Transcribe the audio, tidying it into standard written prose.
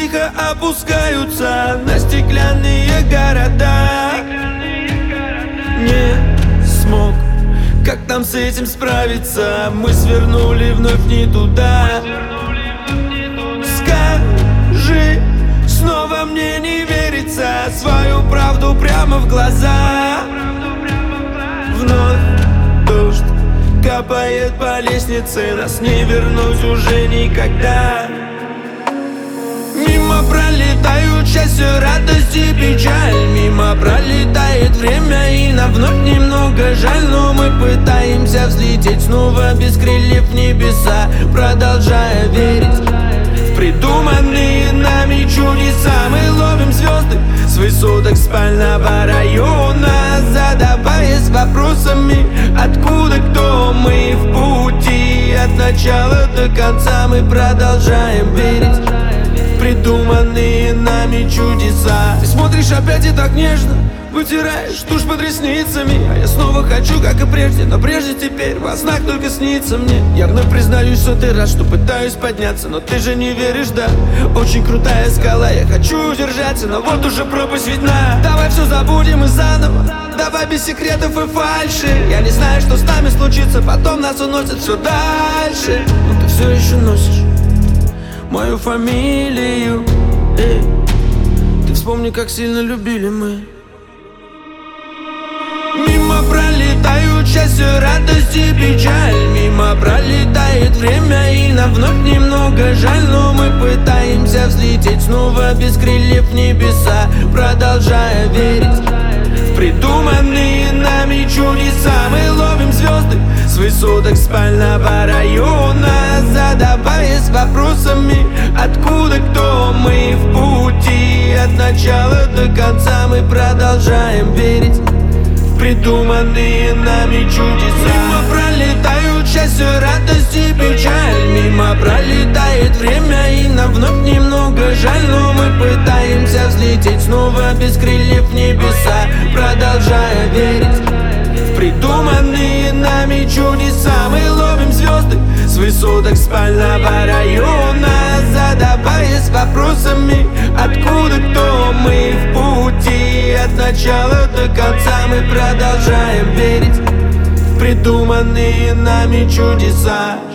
тихо опускаются на стеклянные города. Не смог, как нам с этим справиться? Мы свернули вновь не туда. Скажи, снова мне не верится свою правду прямо в глаза. Вновь дождь капает по лестнице, нас не вернуть уже никогда. Мимо пролетают счастье, радость и печаль. Мимо пролетает время, и нам вновь немного жаль. Но мы пытаемся взлететь снова без крыльев в небеса, продолжая верить в придуманные нами чудеса. Мы ловим звезды с высоток спального района, задаваясь вопросами: откуда, кто мы в пути. От начала до конца мы продолжаем верить в придуманные нами чудеса. Ты смотришь опять и так нежно, вытираешь тушь под ресницами. А я снова хочу, как и прежде, но прежде теперь во снах только снится мне. Я вновь признаюсь, что ты рад, что пытаюсь подняться, но ты же не веришь, да? Очень крутая скала, я хочу удержаться, но вот уже пропасть видна. Давай все забудем и заново, давай без секретов и фальши. Я не знаю, что с нами случится, потом нас уносит все дальше. Но ты все еще носишь мою фамилию. Эй, ты вспомни, как сильно любили мы. Мимо пролетают счастье, радость и печаль. Мимо пролетает время, и нам вновь немного жаль. Но мы пытаемся взлететь снова без крыльев в небеса, продолжая верить в придуманные нами чудеса. Мы ловим звезды с высоток спального района, задаваясь вопросами: откуда, кто мы в пути. От начала до конца мы продолжаем верить в придуманные нами чудеса. Мимо пролетают счастье, радость и печаль. Мимо пролетает время, и нам вновь немного жаль. Но мы пытаемся взлететь снова без крыльев в небеса, продолжая верить в придуманные нами чудеса. Мы ловим звезды с высоток спального района, задаваясь вопросами: откуда, кто мы в пути. От начала до конца мы продолжаем верить в придуманные нами чудеса.